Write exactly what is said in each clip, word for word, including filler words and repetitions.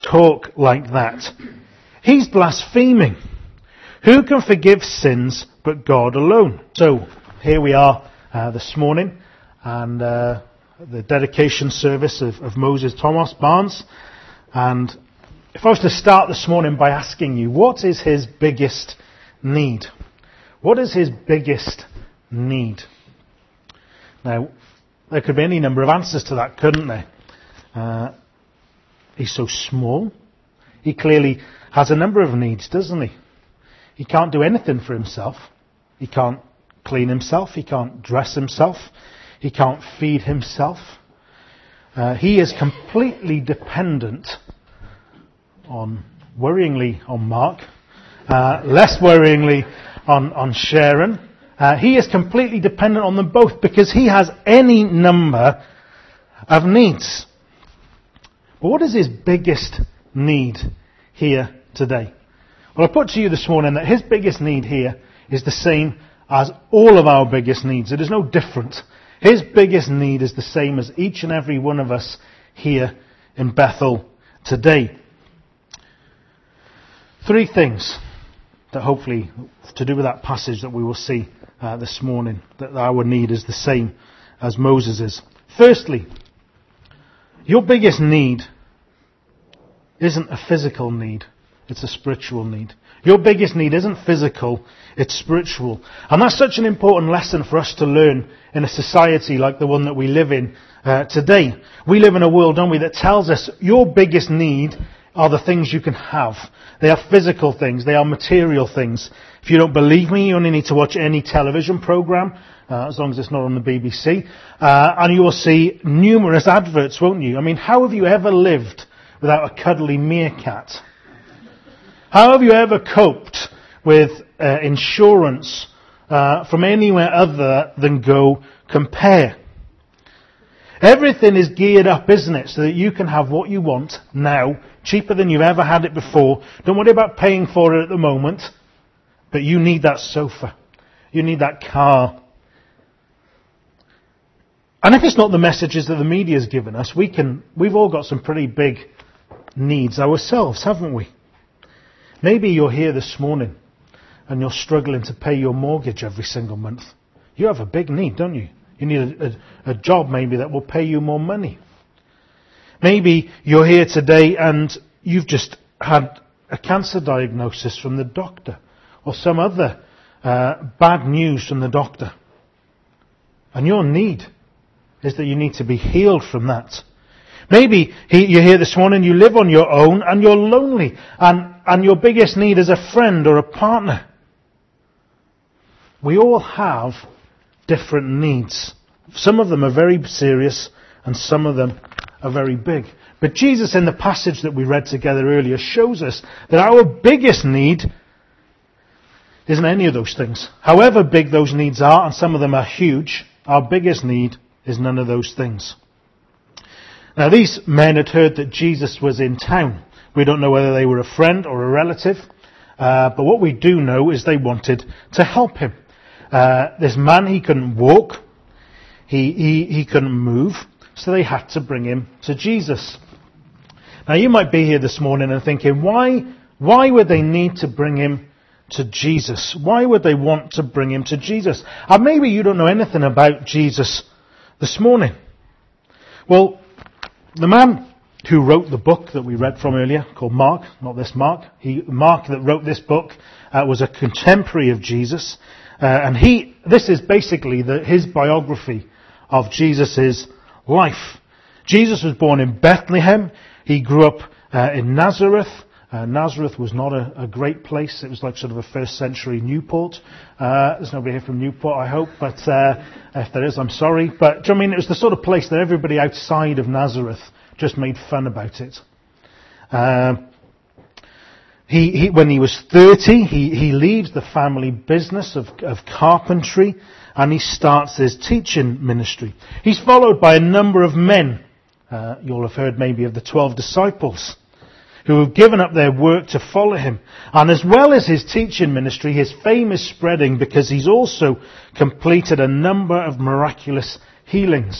talk like that? He's blaspheming. Who can forgive sins but God alone? So, here we are uh, this morning, and uh, the dedication service of, of Moses Thomas Barnes. And if I was to start this morning by asking you, what is his biggest need? What is his biggest need? Now, there could be any number of answers to that, couldn't there? Uh, he's so small. He clearly has a number of needs, doesn't he? He can't do anything for himself. He can't clean himself. He can't dress himself. He can't feed himself. Uh, he is completely dependent on, worryingly, on Mark. Uh, less worryingly on, on Sharon. Uh, he is completely dependent on them both because he has any number of needs. But what is his biggest need here today? Well, I put to you this morning that his biggest need here is the same as all of our biggest needs. It is no different. His biggest need is the same as each and every one of us here in Bethel today. Three things that hopefully, to do with that passage that we will see uh, this morning, that our need is the same as Moses's. Firstly, your biggest need isn't a physical need, it's a spiritual need. Your biggest need isn't physical, it's spiritual. And that's such an important lesson for us to learn in a society like the one that we live in uh, today. We live in a world, don't we, that tells us your biggest need are the things you can have. They are physical things. They are material things. If you don't believe me, you only need to watch any television program, uh, as long as it's not on the B B C, uh, and you will see numerous adverts, won't you? I mean, how have you ever lived without a cuddly meerkat? How have you ever coped with uh, insurance uh, from anywhere other than Go Compare? Everything is geared up, isn't it, so that you can have what you want now, cheaper than you've ever had it before. Don't worry about paying for it at the moment, but you need that sofa. You need that car. And if it's not the messages that the media's given us, we can, we've all got some pretty big needs ourselves, haven't we? Maybe you're here this morning and you're struggling to pay your mortgage every single month. You have a big need, don't you? You need a, a, a job maybe that will pay you more money. Maybe you're here today and you've just had a cancer diagnosis from the doctor or some other uh, bad news from the doctor. And your need is that you need to be healed from that. Maybe you're here this morning, you live on your own and you're lonely and, and your biggest need is a friend or a partner. We all have different needs. Some of them are very serious and some of them are very big. But Jesus, in the passage that we read together earlier, shows us that our biggest need isn't any of those things. However big those needs are, and some of them are huge, our biggest need is none of those things. Now, these men had heard that Jesus was in town. We don't know whether they were a friend or a relative, uh, but what we do know is they wanted to help him. Uh, this man, he couldn't walk, he, he, he couldn't move, so they had to bring him to Jesus. Now, you might be here this morning and thinking, why, why would they need to bring him to Jesus? Why would they want to bring him to Jesus? And maybe you don't know anything about Jesus this morning. Well, the man who wrote the book that we read from earlier, called Mark, not this Mark, he, Mark that wrote this book uh, was a contemporary of Jesus. Uh, and he, this is basically the, his biography of Jesus' life. Jesus was born in Bethlehem. He grew up uh, in Nazareth. Uh, Nazareth was not a, a great place. It was like sort of a first century Newport. Uh, there's nobody here from Newport, I hope, but uh, if there is, I'm sorry. But do you know what I mean? It was the sort of place that everybody outside of Nazareth just made fun about it. Uh, He, he, when he was thirty, he, he leaves the family business of, of carpentry and he starts his teaching ministry. He's followed by a number of men. Uh, you'll have heard maybe of the twelve disciples who have given up their work to follow him. And as well as his teaching ministry, his fame is spreading because he's also completed a number of miraculous healings.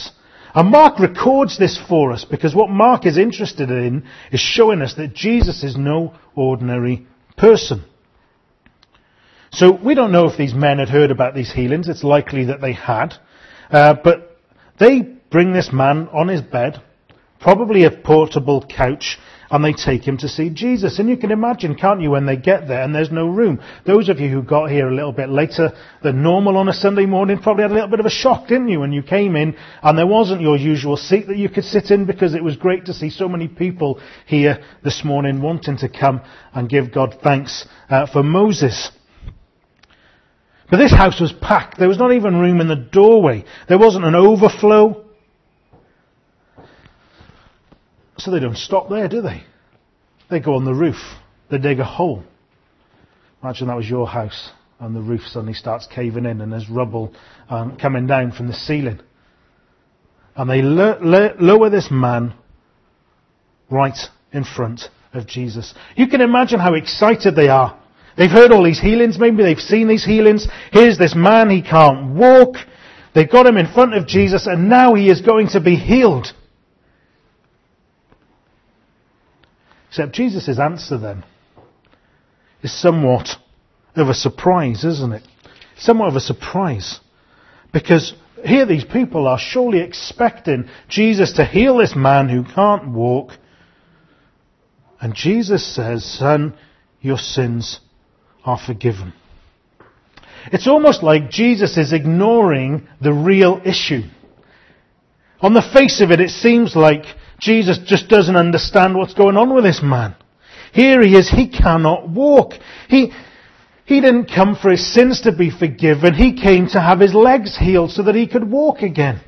And Mark records this for us because what Mark is interested in is showing us that Jesus is no ordinary person. So we don't know if these men had heard about these healings. It's likely that they had. Uh, but they bring this man on his bed, probably a portable couch, and they take him to see Jesus. And you can imagine, can't you, when they get there and there's no room. Those of you who got here a little bit later than normal on a Sunday morning probably had a little bit of a shock, didn't you, when you came in and there wasn't your usual seat that you could sit in, because it was great to see so many people here this morning wanting to come and give God thanks uh, for Moses. But this house was packed. There was not even room in the doorway. There wasn't an overflow. So they don't stop there, do they? They go on the roof. They dig a hole. Imagine that was your house and the roof suddenly starts caving in and there's rubble um, coming down from the ceiling. And they lo- lo- lower this man right in front of Jesus. You can imagine how excited they are. They've heard all these healings, maybe they've seen these healings. Here's this man, he can't walk. They've got him in front of Jesus and now he is going to be healed. Except Jesus' answer then is somewhat of a surprise, isn't it? Somewhat of a surprise. Because here these people are surely expecting Jesus to heal this man who can't walk. And Jesus says, "Son, your sins are forgiven." It's almost like Jesus is ignoring the real issue. On the face of it, it seems like Jesus just doesn't understand what's going on with this man. Here he is, he cannot walk. He, he didn't come for his sins to be forgiven. He came to have his legs healed so that he could walk again.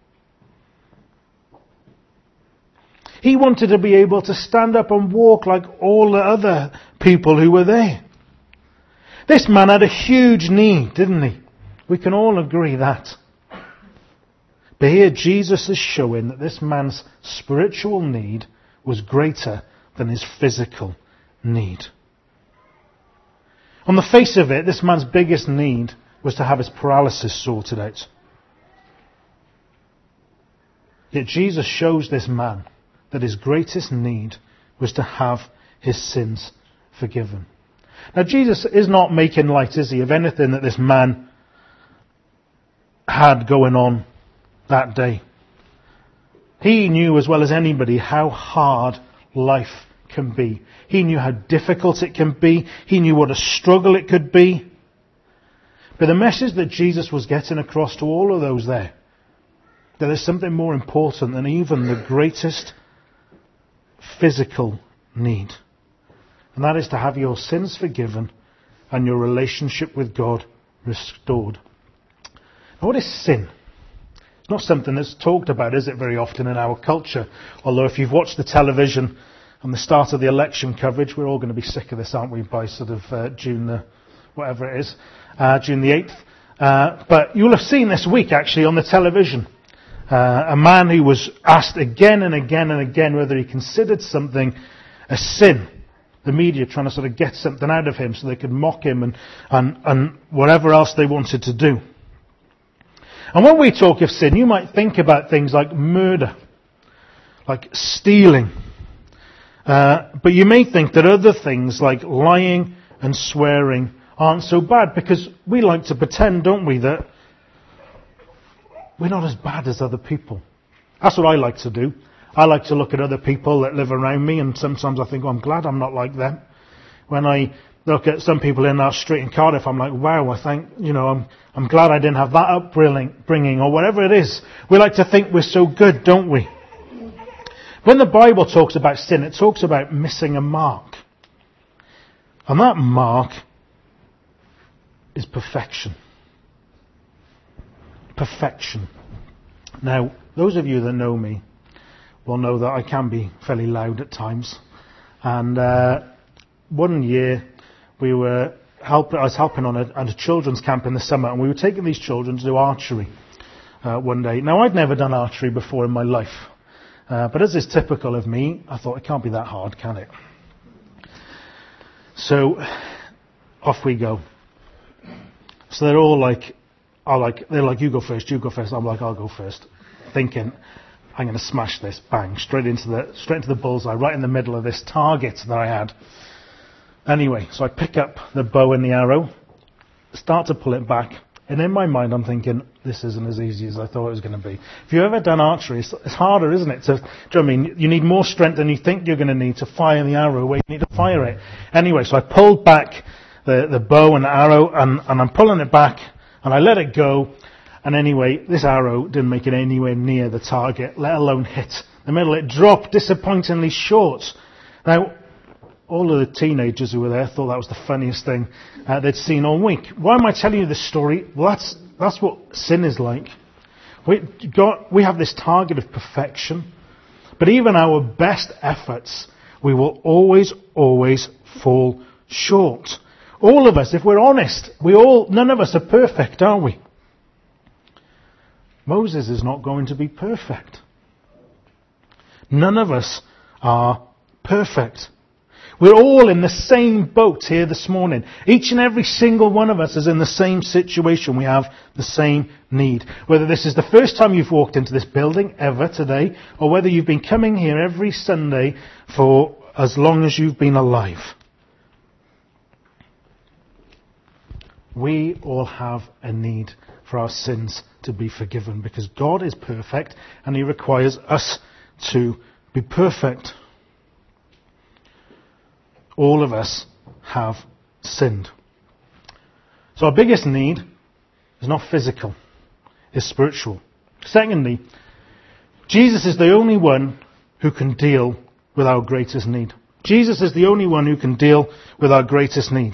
He wanted to be able to stand up and walk like all the other people who were there. This man had a huge need, didn't he? We can all agree that. But here Jesus is showing that this man's spiritual need was greater than his physical need. On the face of it, this man's biggest need was to have his paralysis sorted out. Yet Jesus shows this man that his greatest need was to have his sins forgiven. Now Jesus is not making light, is he, of anything that this man had going on that day. He knew as well as anybody how hard life can be. He knew how difficult it can be. He knew what a struggle it could be. But the message that Jesus was getting across to all of those there, that there's something more important than even the greatest physical need. And that is to have your sins forgiven and your relationship with God restored. Now, what is sin? It's not something that's talked about, is it, very often in our culture? Although if you've watched the television and the start of the election coverage, we're all going to be sick of this, aren't we, by sort of uh, June the, whatever it is, uh, June the eighth. Uh, but you'll have seen this week, actually, on the television, uh, a man who was asked again and again and again whether he considered something a sin. The media trying to sort of get something out of him so they could mock him and, and, and whatever else they wanted to do. And when we talk of sin, you might think about things like murder, like stealing. Uh, but you may think that other things like lying and swearing aren't so bad, because we like to pretend, don't we, that we're not as bad as other people. That's what I like to do. I like to look at other people that live around me, and sometimes I think, well, I'm glad I'm not like them. When I look at some people in our street in Cardiff, I'm like, wow, I think, you know, I'm, I'm glad I didn't have that upbringing, or whatever it is. We like to think we're so good, don't we? When the Bible talks about sin, it talks about missing a mark. And that mark is perfection. Perfection. Now, those of you that know me will know that I can be fairly loud at times. And uh, one year we were help, I was helping on a, at a children's camp in the summer, and we were taking these children to do archery uh, one day. Now, I'd never done archery before in my life. Uh, but as is typical of me, I thought, it can't be that hard, can it? So, off we go. So they're all like, I like, they're like, you go first, you go first. I'm like, I'll go first. thinking, I'm going to smash this, bang, straight into the straight into the bullseye, right in the middle of this target that I had. Anyway, so I pick up the bow and the arrow, start to pull it back, and in my mind I'm thinking, this isn't as easy as I thought it was going to be. If you've ever done archery, it's, it's harder, isn't it? To, do you know what I mean? You need more strength than you think you're going to need to fire the arrow where you need to fire it. Anyway, so I pulled back the, the bow and the arrow, and, and I'm pulling it back, and I let it go. And anyway, this arrow didn't make it anywhere near the target, let alone hit the middle. It dropped disappointingly short. Now, all of the teenagers who were there thought that was the funniest thing uh, they'd seen all week. Why am I telling you this story? Well, that's that's what sin is like. We, got, we have this target of perfection, but even our best efforts, we will always, always fall short. All of us, if we're honest, we all, none of us are perfect, are we? Moses is not going to be perfect. None of us are perfect. We're all in the same boat here this morning. Each and every single one of us is in the same situation. We have the same need. Whether this is the first time you've walked into this building ever today, or whether you've been coming here every Sunday for as long as you've been alive. We all have a need for our sins to be forgiven, because God is perfect and He requires us to be perfect. All of us have sinned. So our biggest need is not physical, it's spiritual. Secondly, Jesus is the only one who can deal with our greatest need. Jesus is the only one who can deal with our greatest need.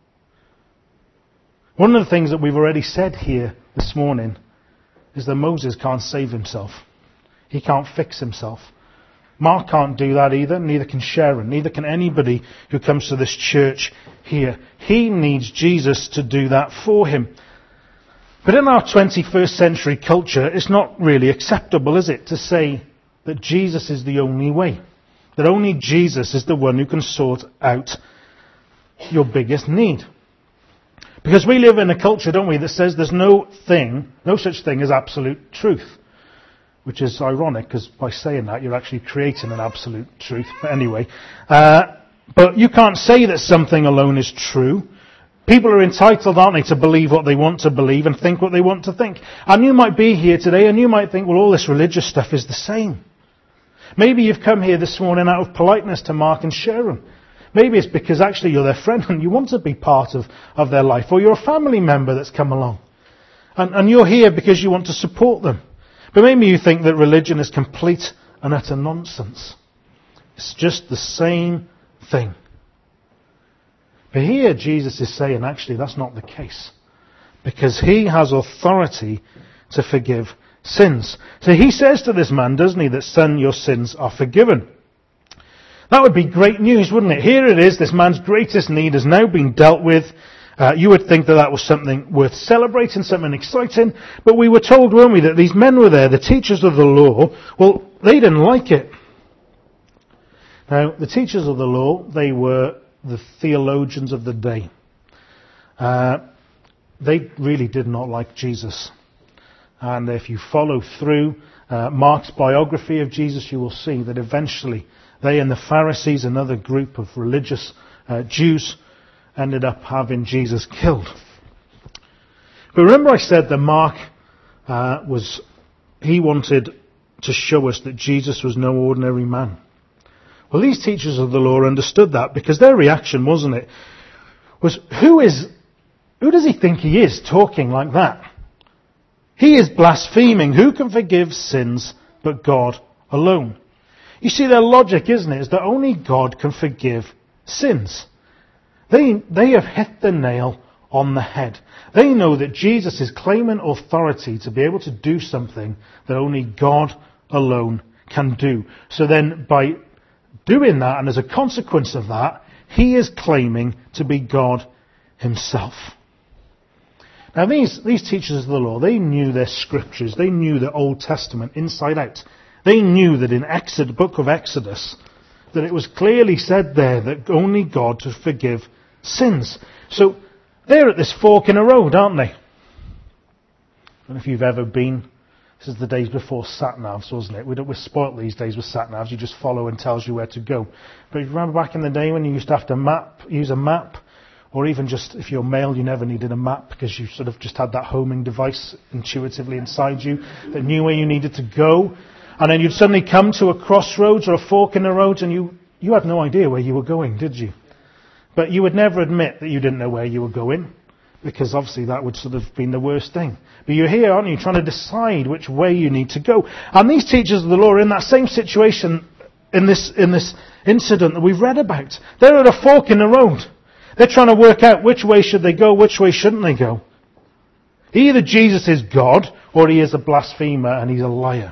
One of the things that we've already said here this morning is that Moses can't save himself. He can't fix himself. Mark can't do that either, neither can Sharon, neither can anybody who comes to this church here. He needs Jesus to do that for him. But in our twenty-first century culture, it's not really acceptable, is it, to say that Jesus is the only way, that only Jesus is the one who can sort out your biggest need. Because we live in a culture, don't we, that says there's no thing, no such thing as absolute truth. Which is ironic, because by saying that, you're actually creating an absolute truth. But anyway, uh, but you can't say that something alone is true. People are entitled, aren't they, to believe what they want to believe and think what they want to think. And you might be here today and you might think, well, all this religious stuff is the same. Maybe you've come here this morning out of politeness to Mark and Sharon. Maybe it's because actually you're their friend and you want to be part of, of their life. Or you're a family member that's come along. And, and you're here because you want to support them. But maybe you think that religion is complete and utter nonsense. It's just the same thing. But here Jesus is saying, actually, that's not the case. Because He has authority to forgive sins. So He says to this man, doesn't He, that son, your sins are forgiven. That would be great news, wouldn't it? Here it is, this man's greatest need has now been dealt with. Uh, you would think that that was something worth celebrating, something exciting, but we were told, weren't we, that these men were there, the teachers of the law. Well, they didn't like it. Now, the teachers of the law, they were the theologians of the day. Uh, they really did not like Jesus. And if you follow through uh, Mark's biography of Jesus, you will see that eventually they and the Pharisees, another group of religious uh, Jews, ended up having Jesus killed. But remember I said that Mark uh, was, he wanted to show us that Jesus was no ordinary man. Well, these teachers of the law understood that, because their reaction, wasn't it, was, who is, who does he think he is talking like that? He is blaspheming. Who can forgive sins but God alone? You see, their logic, isn't it, is that only God can forgive sins. They, they have hit the nail on the head. They know that Jesus is claiming authority to be able to do something that only God alone can do. So then by doing that, and as a consequence of that, He is claiming to be God Himself. Now these, these teachers of the law, they knew their scriptures. They knew the Old Testament inside out. They knew that in Exodus, book of Exodus, that it was clearly said there that only God could forgive sins. So they're at this fork in a road, aren't they? I don't know if you've ever been This is the days before sat-navs, wasn't it? We don't, we're spoilt these days with sat-navs. You just follow and tells you where to go. But you remember back in the day when you used to have to map, use a map, or even just if you're male, you never needed a map because you sort of just had that homing device intuitively inside you that knew where you needed to go. And then you'd suddenly come to a crossroads or a fork in the road and you, you had no idea where you were going, did you? But you would never admit that you didn't know where you were going, because obviously that would sort of been the worst thing. But you're here, aren't you, trying to decide which way you need to go. And these teachers of the law are in that same situation in this, in this incident that we've read about. They're at a fork in the road. They're trying to work out which way should they go, which way shouldn't they go. Either Jesus is God, or he is a blasphemer and he's a liar.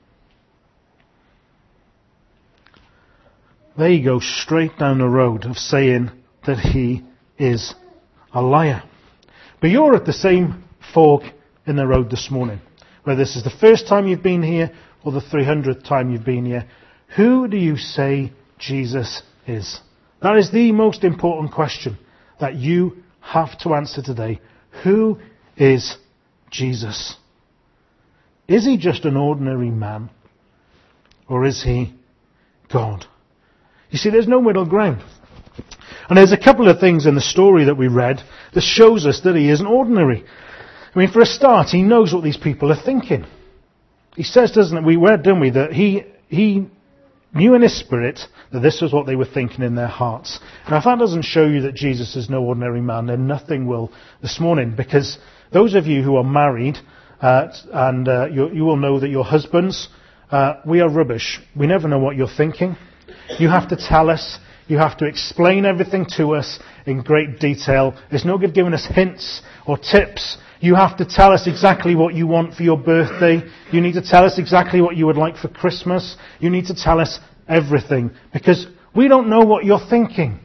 They go straight down the road of saying that he is a liar. But you're at the same fork in the road this morning. Whether this is the first time you've been here or the three hundredth time you've been here. Who do you say Jesus is? That is the most important question that you have to answer today. Who is Jesus? Is he just an ordinary man? Or is he God? You see, there's no middle ground. And there's a couple of things in the story that we read that shows us that he isn't ordinary. I mean, for a start, he knows what these people are thinking. He says, doesn't it? We read, didn't we, that he he knew in his spirit that this was what they were thinking in their hearts. Now, if that doesn't show you that Jesus is no ordinary man, then nothing will this morning. Because those of you who are married, uh, and uh, you, you will know that your husbands, uh, we are rubbish. We never know what you're thinking. You have to tell us. You have to explain everything to us in great detail. It's no good giving us hints or tips. You have to tell us exactly what you want for your birthday. You need to tell us exactly what you would like for Christmas. You need to tell us everything, because we don't know what you're thinking.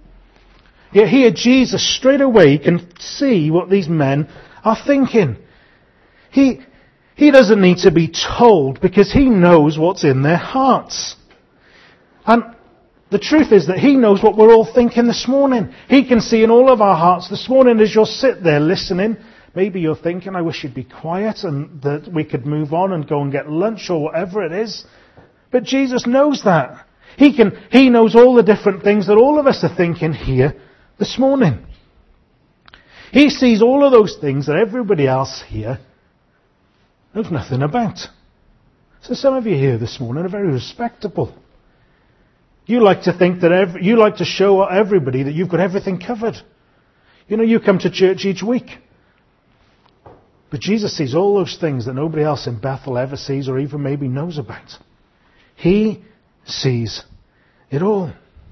Yet here Jesus straight away can see what these men are thinking. He, he doesn't need to be told, because he knows what's in their hearts. And the truth is that he knows what we're all thinking this morning. He can see in all of our hearts this morning as you'll sit there listening. Maybe you're thinking, I wish you'd be quiet and that we could move on and go and get lunch or whatever it is. But Jesus knows that. He can, he knows all the different things that all of us are thinking here this morning. He sees all of those things that everybody else here knows nothing about. So some of you here this morning are very respectable. You like to think that every, you like to show everybody that you've got everything covered. You know, you come to church each week. But Jesus sees all those things that nobody else in Bethel ever sees or even maybe knows about. He sees it all.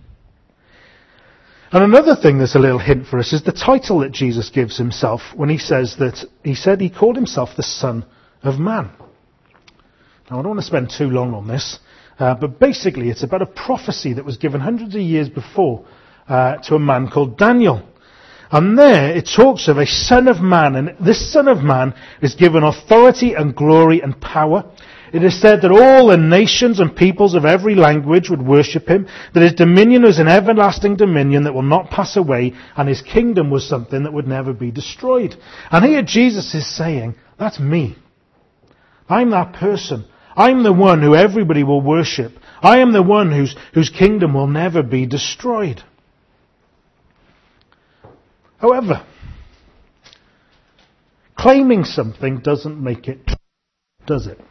And another thing that's a little hint for us is the title that Jesus gives himself when he says that, he said he called himself the Son of Man. Now I don't want to spend too long on this. Uh, but basically, it's about a prophecy that was given hundreds of years before uh, to a man called Daniel. And there it talks of a Son of Man, and this Son of Man is given authority and glory and power. It is said that all the nations and peoples of every language would worship him, that his dominion was an everlasting dominion that will not pass away, and his kingdom was something that would never be destroyed. And here Jesus is saying, that's me. I'm that person. I'm the one who everybody will worship. I am the one whose, whose kingdom will never be destroyed. However, claiming something doesn't make it true, does it?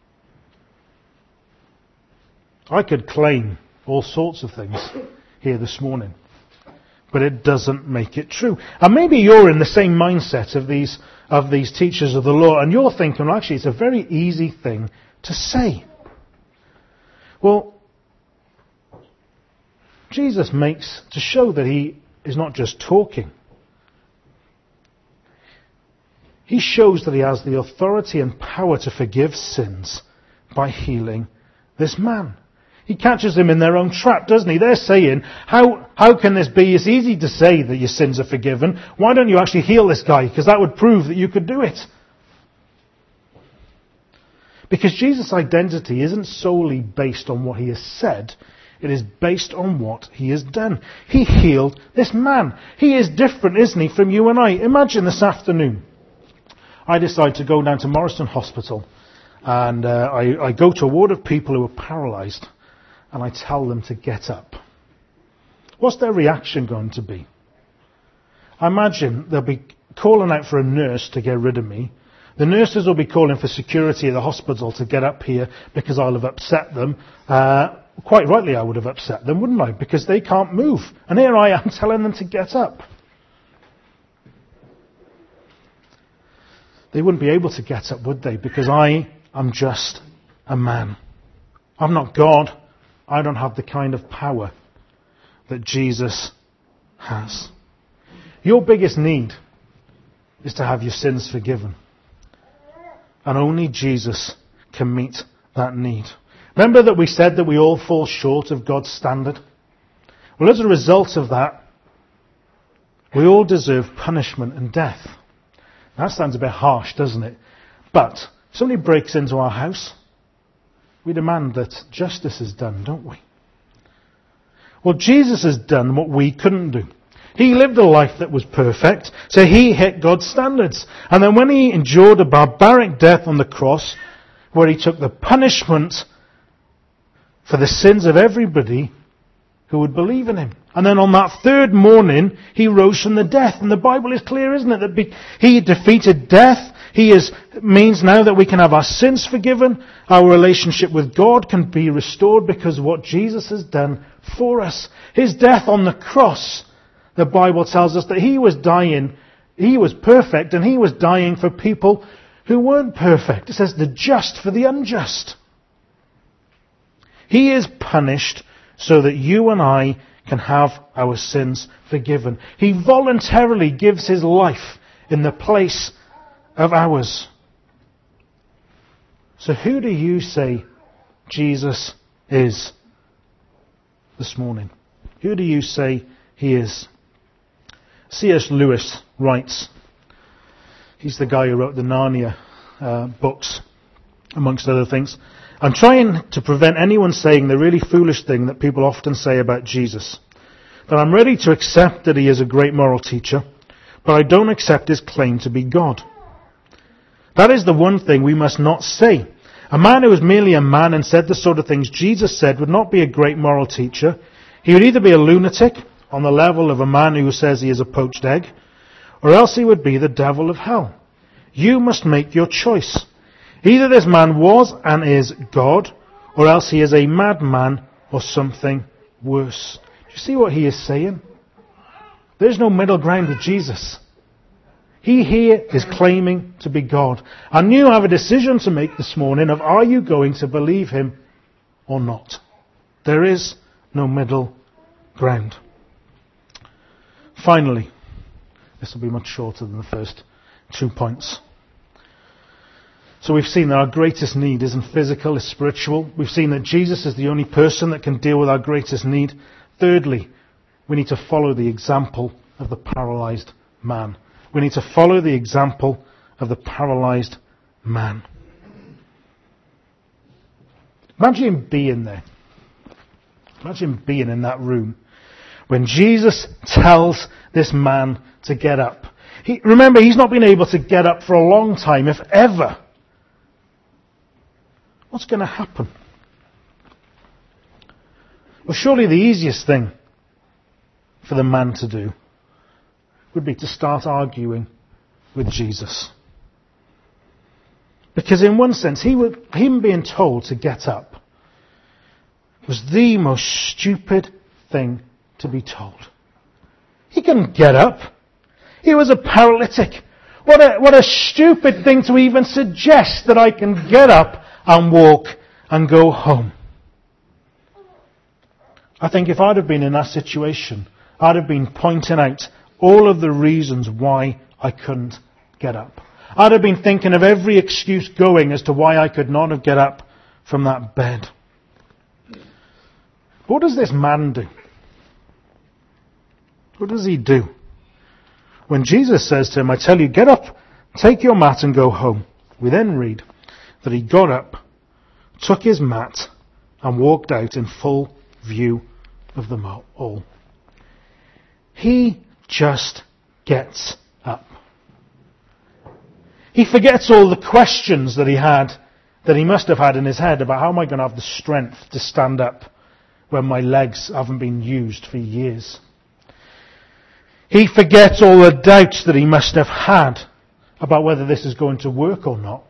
I could claim all sorts of things here this morning, but it doesn't make it true. And maybe you're in the same mindset of these, of these teachers of the law, and you're thinking, well, actually, it's a very easy thing to say. Well, Jesus makes, to show that he is not just talking, he shows that he has the authority and power to forgive sins by healing this man. He catches them in their own trap, doesn't he? They're saying, how, how can this be? It's easy to say that your sins are forgiven. Why don't you actually heal this guy? Because that would prove that you could do it. Because Jesus' identity isn't solely based on what he has said. It is based on what he has done. He healed this man. He is different, isn't he, from you and I? Imagine this afternoon, I decide to go down to Morriston Hospital and uh, I, I go to a ward of people who are paralysed, and I tell them to get up. What's their reaction going to be? I imagine they'll be calling out for a nurse to get rid of me. The nurses will be calling for security at the hospital to get up here because I'll have upset them. Uh, quite rightly I would have upset them, wouldn't I? Because they can't move. And here I am telling them to get up. They wouldn't be able to get up, would they? Because I am just a man. I'm not God. I don't have the kind of power that Jesus has. Your biggest need is to have your sins forgiven. And only Jesus can meet that need. Remember that we said that we all fall short of God's standard? Well, as a result of that, we all deserve punishment and death. That sounds a bit harsh, doesn't it? But if somebody breaks into our house, we demand that justice is done, don't we? Well, Jesus has done what we couldn't do. He lived a life that was perfect, so he hit God's standards. And then when he endured a barbaric death on the cross, where he took the punishment for the sins of everybody who would believe in him. And then on that third morning, he rose from the death. And the Bible is clear, isn't it? That be, he defeated death. He is, means now that we can have our sins forgiven. Our relationship with God can be restored because of what Jesus has done for us. His death on the cross, the Bible tells us that he was dying, he was perfect, and he was dying for people who weren't perfect. It says the just for the unjust. He is punished so that you and I can have our sins forgiven. He voluntarily gives his life in the place of ours. So who do you say Jesus is this morning? Who do you say he is? C S Lewis writes, he's the guy who wrote the Narnia uh, books, amongst other things. I'm trying to prevent anyone saying the really foolish thing that people often say about Jesus. That I'm ready to accept that he is a great moral teacher, but I don't accept his claim to be God. That is the one thing we must not say. A man who was merely a man and said the sort of things Jesus said would not be a great moral teacher. He would either be a lunatic, on the level of a man who says he is a poached egg, or else he would be the devil of hell. You must make your choice. Either this man was and is God, or else he is a madman or something worse. Do you see what he is saying? There's no middle ground with Jesus. He here is claiming to be God. And you have a decision to make this morning of are you going to believe him or not? There is no middle ground. Finally, this will be much shorter than the first two points. So we've seen that our greatest need isn't physical, it's spiritual. We've seen that Jesus is the only person that can deal with our greatest need. Thirdly, we need to follow the example of the paralysed man. We need to follow the example of the paralysed man. Imagine being there. Imagine being in that room when Jesus tells this man to get up. He, remember, he's not been able to get up for a long time, if ever. What's going to happen? Well, surely the easiest thing for the man to do would be to start arguing with Jesus. Because in one sense, he would, him being told to get up was the most stupid thing to be told. He couldn't get up. He was a paralytic. What a, what a stupid thing to even suggest that I can get up and walk and go home. I think if I'd have been in that situation, I'd have been pointing out all of the reasons why I couldn't get up. I'd have been thinking of every excuse going as to why I could not have get up from that bed. What does this man do? What does he do? When Jesus says to him, I tell you, get up, take your mat and go home. We then read that he got up, took his mat and walked out in full view of them all. He just gets up. He forgets all the questions that he had that he must have had in his head about how am I going to have the strength to stand up when my legs haven't been used for years. He forgets all the doubts that he must have had about whether this is going to work or not.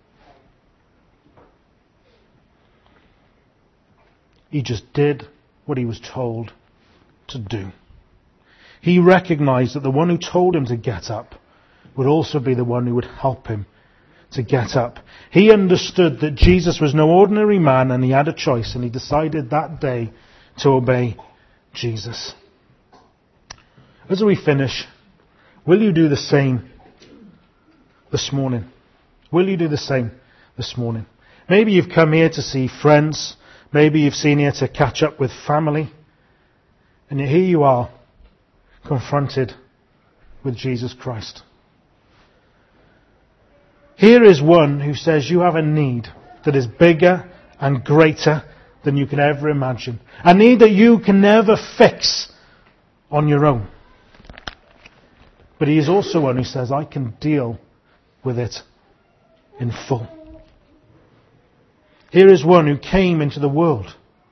He just did what he was told to do. He recognized that the one who told him to get up would also be the one who would help him to get up. He understood that Jesus was no ordinary man, and he had a choice, and he decided that day to obey Jesus. As we finish, will you do the same this morning? Will you do the same this morning? Maybe you've come here to see friends. Maybe you've seen here to catch up with family. And here you are, confronted with Jesus Christ. Here is one who says you have a need that is bigger and greater than you can ever imagine. A need that you can never fix on your own. But he is also one who says, I can deal with it in full. Here is one who came into the world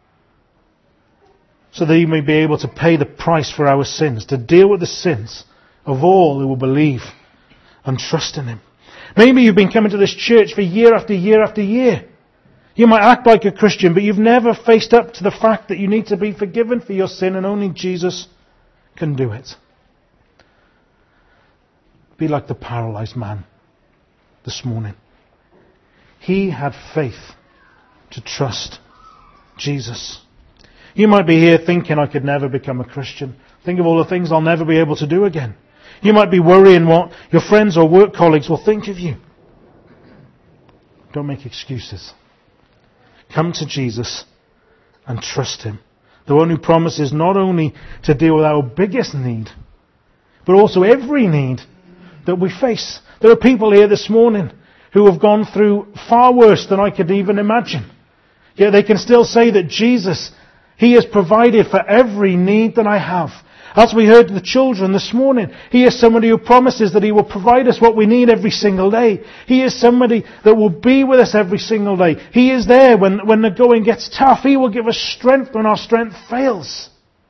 so that he may be able to pay the price for our sins, to deal with the sins of all who will believe and trust in him. Maybe you've been coming to this church for year after year after year. You might act like a Christian, but you've never faced up to the fact that you need to be forgiven for your sin, and only Jesus can do it. Be like the paralyzed man this morning. He had faith to trust Jesus. You might be here thinking, I could never become a Christian. Think of all the things I'll never be able to do again. You might be worrying what your friends or work colleagues will think of you. Don't make excuses. Come to Jesus and trust him. The one who promises not only to deal with our biggest need, but also every need that we face. There are people here this morning who have gone through far worse than I could even imagine. Yet they can still say that Jesus, he has provided for every need that I have. As we heard the children this morning, he is somebody who promises that he will provide us what we need every single day. He is somebody that will be with us every single day. He is there when, when the going gets tough. He will give us strength when our strength fails.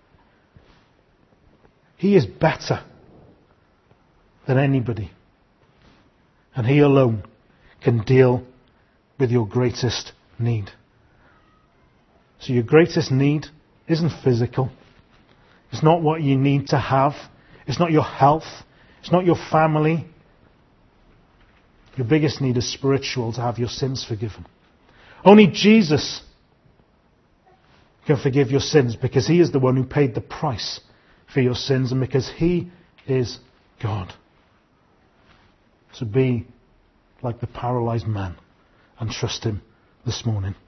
He is better than anybody. And he alone can deal with your greatest need. So your greatest need isn't physical. It's not what you need to have. It's not your health. It's not your family. Your biggest need is spiritual, to have your sins forgiven. Only Jesus can forgive your sins because he is the one who paid the price for your sins and because he is God. So be like the paralyzed man and trust him this morning.